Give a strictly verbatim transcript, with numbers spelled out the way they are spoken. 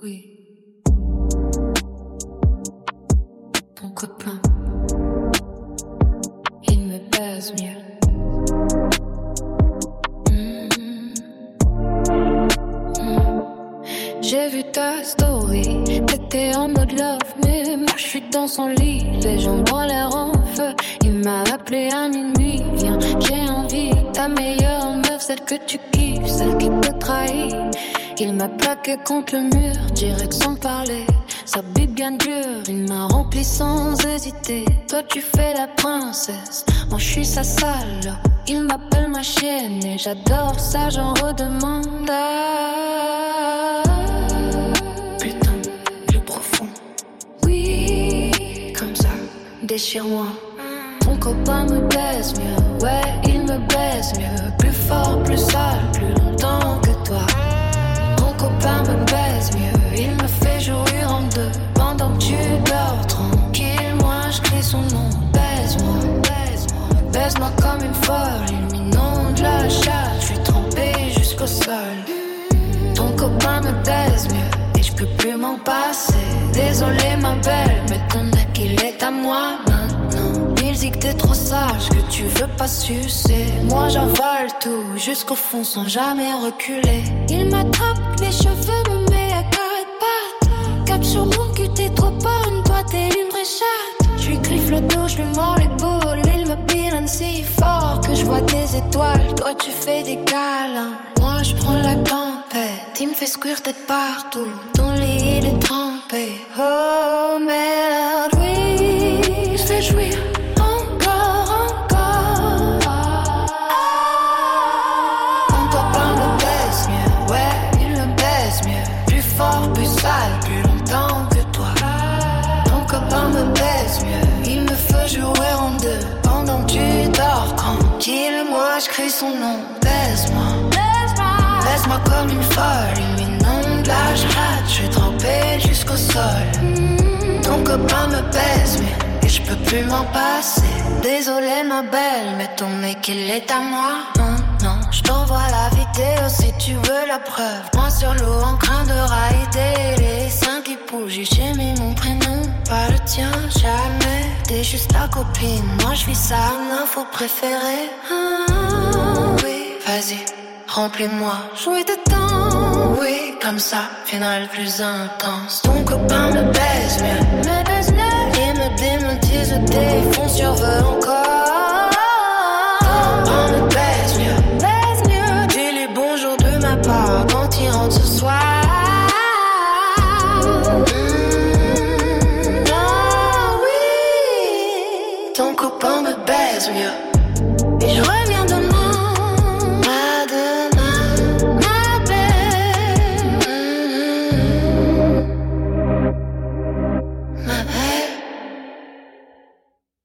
Oui. Ton copain, il me baise mieux. Mmh. Mmh. J'ai vu ta story, t'étais en mode love, mais moi je suis dans son lit, les jambes en l'air en feu. Il m'a appelé à minuit, viens, j'ai envie. Ta meilleure meuf, celle que tu kiffes, celle qui te trahit. Il m'a plaqué contre le mur, direct sans parler. Sa bite bien dure, il m'a rempli sans hésiter. Toi tu fais la princesse, moi je suis sa sale. Il m'appelle ma chienne et j'adore ça, j'en redemande. Putain, plus profond. Oui, comme ça, déchire-moi. Ton copain me baise mieux, ouais, il me baise mieux. Plus fort, plus sale, plus longtemps que toi. Mon copain me baise mieux, il me fait jouir en deux. Pendant que tu dors tranquille, moi je crie son nom. Baise-moi, baise-moi, baise-moi comme une folle. Il m'inonde la chatte, je suis trempée jusqu'au sol. Ton copain me baise mieux et je peux plus m'en passer. Désolé ma belle, mais ton mec il est à moi maintenant. Il dit que t'es trop sage, que tu veux pas sucer. Moi j'avale tout jusqu'au fond sans jamais reculer. Il m'attrape les cheveux, me met à quatre pattes. Cap sur mon cul, t'es trop bonne, toi t'es une vraie chatte. Je lui griffe le dos, je lui mords l'épaule. Il me pilonne si fort que je vois des étoiles. Toi tu fais des câlins, moi je prends la tempête. Il me fait squirter de partout, ton lit il est trempé. Oh merde, oui, je fais jouir. Plus longtemps que toi. Ton copain me baise mieux, il me fait jouer en deux. Pendant que tu dors tranquille, moi je crie son nom. Baise-moi, baise-moi, baise-moi comme une folle. Il m'inonde la rate, je suis trempée jusqu'au sol. Ton copain me baise mieux et je peux plus m'en passer. Désolé ma belle, mais ton mec il est à moi. Non, non, je t'envoie la vidéo si tu veux la preuve. Moi sur l'eau en train de rider. Les seins qui bougent, j'ai mis mon prénom, pas le tien, jamais. T'es juste la copine, moi je vis ça, info préférée. Ah, oui, vas-y, remplis-moi, jouer de temps. Oui, comme ça, finale plus intense. Ton copain me baise mieux, me baise mieux. Il me démontise, je défonce, surveille encore. Ton copain me baise mieux, baise mieux. Dis-lui bonjour de ma part quand il rentre ce soir. Mmh, ah oui, ton copain me baise mieux.